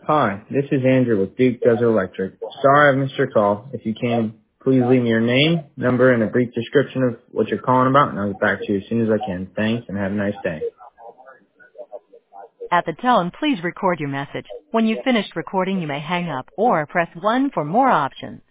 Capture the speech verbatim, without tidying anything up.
Hi, this is Andrew with Duke Desert Electric. Sorry I missed your call. If you can, please leave me your name, number, and a brief description of what you're calling about, and I'll get back to you as soon as I can. Thanks, and have a nice day. At the tone, please record your message. When you've finished recording, you may hang up or press one for more options.